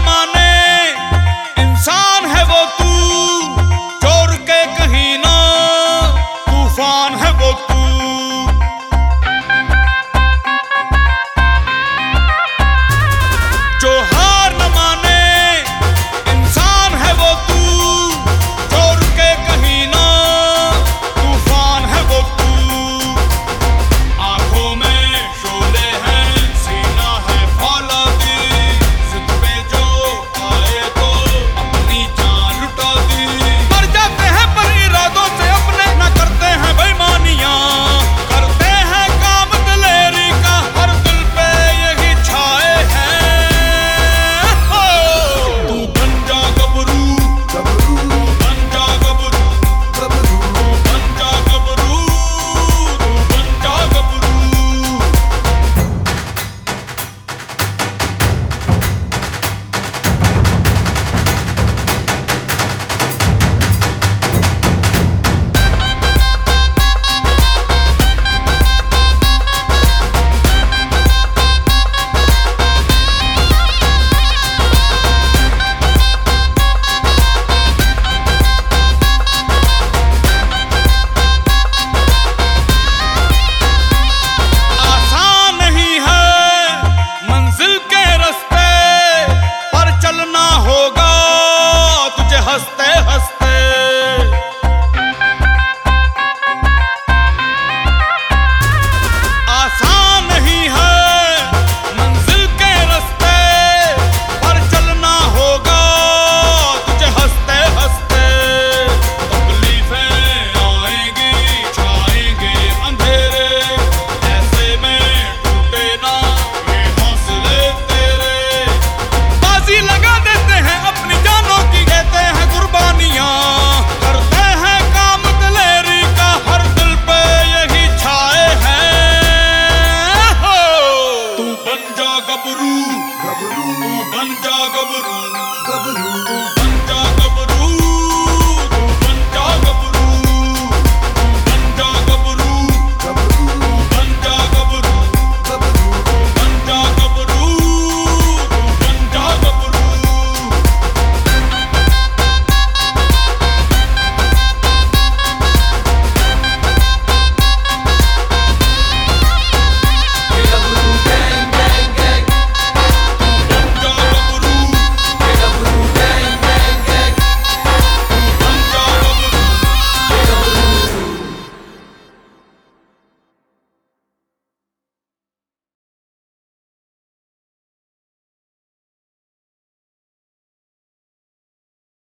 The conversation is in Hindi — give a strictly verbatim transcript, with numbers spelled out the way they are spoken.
माने इंसान है वो तू, चोर के कहीं ना तूफान है वो तू। जो हार न माने इंसान है वो तू, चोर के कहीं ना तूफान है वो तू। आंखों में शोले हैं, सीना है फौलादी, जिद पे जो आए तो अपनी जान लुटा दी। मर जाते हैं पर इरादों से अपने, न करते हैं बेईमानियां, करते हैं काम दिलेरी का, हर दिल पे यही छाए हैं। हो तू बन जा गबरू, गबरू बन जा गबरू, गबरू बन जा गबरू, तू बन जा गबरू। आसान नहीं है मंजिल के रास्ते, पर चलना होगा तुझे हंसते हंसते। आसान नहीं है मंजिल के रास्ते, पर चलना होगा तुझे हंसते हंसते। तकलीफें आएंगी, छाएंगे अंधेरे, ऐसे में टूटे ना ये हौसले तेरे। बाजी लगा देते हैं अपनी जानों की, कहते हैं कुर्बानियां, करते हैं काम दिलेरी का, हर दिल पे यही छाए हैं। हो तू बन जा गबरू, गबरू तू बन जा गबरू, गबरू तू बन जा गबरू।